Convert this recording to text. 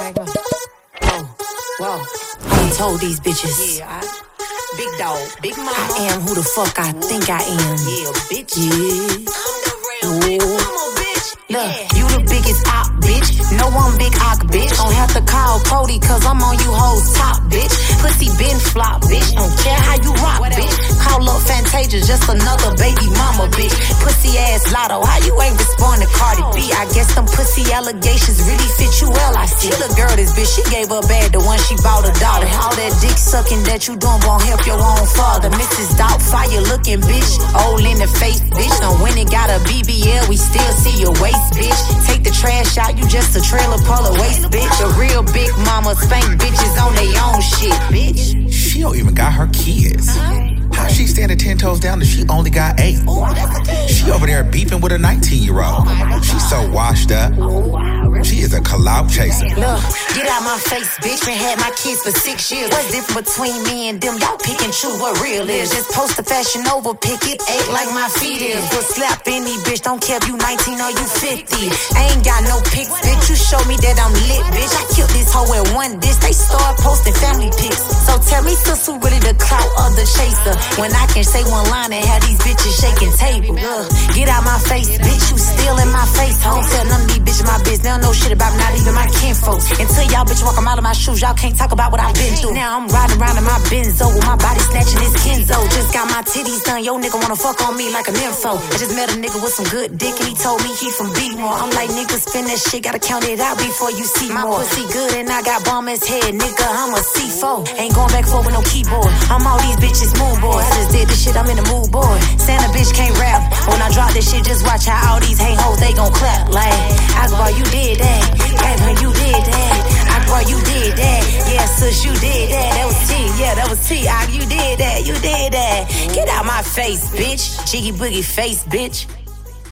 Whoa. I done told these bitches. Yeah, big dog, big mama. I am who the fuck I think I am. Yeah, bitch. Yeah. I'm the real big mama, bitch. Look, you the biggest op, bitch. No one big ock, bitch. Don't have to call Cody, cause I'm on you hoes top, bitch. Pussy been flop, bitch. Don't care how you rock, bitch. Call up Fantasia, just another baby mama, bitch. Pussy ass Lotto, how you ain't respond to Cardi B? I guess them pussy allegations really fit you well, I see. The girl, this bitch, she gave her bad the one she bought her daughter. All that dick sucking that you doing won't help your own father. Mrs. Doubtfire looking, bitch. Old in the face, bitch. Don't when it got a BBL, we still see your waist, bitch. Take the trash out, you just a trailer pull a waist, bitch. A real big mama spank bitches on their own shit, bitch. She don't even got her kids. How she standing 10 toes down if she only got 8? She over there beefing with a 19-year-old. She's so washed up. She is a clout chaser. Look, get out my face, bitch. Been had my kids for 6 years. What's different between me and them? Y'all pick and choose what real is. Just post the fashion over, pick it, ain't like my feet is. But slap any bitch, don't care if you 19 or you 50. I ain't got no pics, bitch. You show me that I'm lit, bitch. I killed this hoe at one dish. They start posting family pics. So tell me, sis, who really the clout or the chaser? When I can say one line and have these bitches shaking table. Get out my face, bitch. You still in my face. I don't tell none of these bitches my business. They don't know shit about me, not even my kinfolks. Until y'all bitch walk 'em out of my shoes, y'all can't talk about what I've been through. Now I'm riding around in my Benzo with my body snatching his Kenzo. Just got my titties done. Yo nigga wanna fuck on me like a nympho. I just met a nigga with some good dick and he told me he from Beatmore. I'm like, nigga, spin that shit, gotta count it out before you see my more. Pussy good and I got bomb as head, nigga. I'm a C4. Ain't going back for with no keyboard. I'm all these bitches moon boy. I just did this shit, I'm in the mood, boy. Santa bitch can't rap. When I drop this shit, just watch how all these hate hoes, they gon' clap. Like, Akbar, you did that. Gavin, you did that. Akbar, you did that. Yeah, sis, you did that. That was T. Yeah, that was T. You did that. You did that. Get out my face, bitch. Jiggy boogie face, bitch.